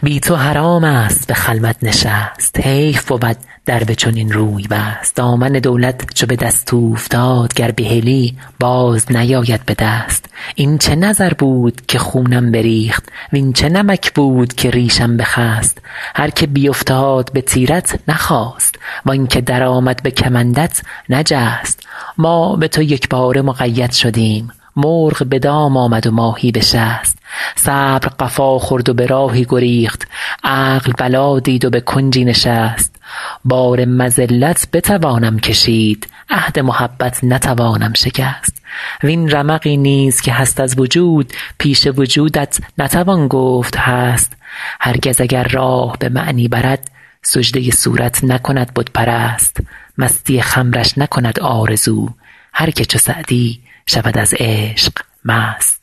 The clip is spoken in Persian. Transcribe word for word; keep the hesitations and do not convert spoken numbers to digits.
بی تو حرام است به خلوت نشست، حیف بود در به چنین روی بست. دامن دولت چو به دست اوفتاد، گر بحلی باز نیاید به دست. این چه نظر بود که خونم بریخت، وین چه نمک بود که ریشم بخست. هر که بیفتاد به تیرت نخواست، وآن که در آمد به کمندت نجست. ما به تو یکباره مقید شدیم، مرغ به دام آمد و ماهی بشست. صبر قفا خورد و به راهی گریخت، عقل بلا دید و به کنجی نشست. بار مذلت بتوانم کشید، عهد محبت نتوانم شکست. وین رمقی نیز که هست از وجود، پیش وجودت نتوان گفت هست. هرگز اگر راه به معنی برد، سجده صورت نکند بت پرست. مستی خمرش نکند آرزو، هر که چو سعدی شود از عشق مست.